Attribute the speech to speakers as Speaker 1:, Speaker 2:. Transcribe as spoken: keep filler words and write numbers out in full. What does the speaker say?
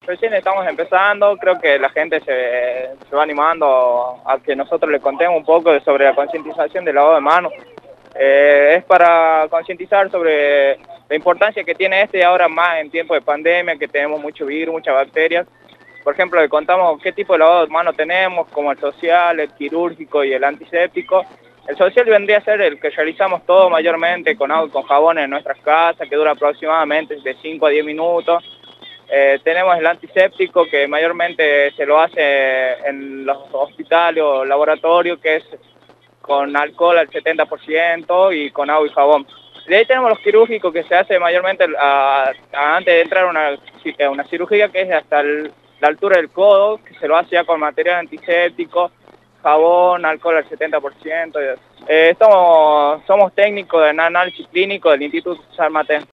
Speaker 1: recién estamos empezando, creo que la gente se, se va animando a que nosotros le contemos un poco sobre la concientización del lavado de manos. Eh, es para concientizar sobre la importancia que tiene este ahora más en tiempo de pandemia, que tenemos mucho virus, muchas bacterias. Por ejemplo, le contamos qué tipo de lavado de manos tenemos, como el social, el quirúrgico y el antiséptico. El social vendría a ser el que realizamos todo mayormente con agua y con jabón en nuestras casas, que dura aproximadamente de cinco a diez minutos. Eh, tenemos el antiséptico, que mayormente se lo hace en los hospitales o laboratorios, que es con alcohol al setenta por ciento y con agua y jabón. De ahí tenemos los quirúrgicos, que se hace mayormente a, a, antes de entrar a una, a una cirugía, que es hasta el, la altura del codo, que se lo hace ya con material antiséptico, jabón, alcohol al setenta por ciento. Eh, somos, somos técnicos de análisis clínico del Instituto San Mateo.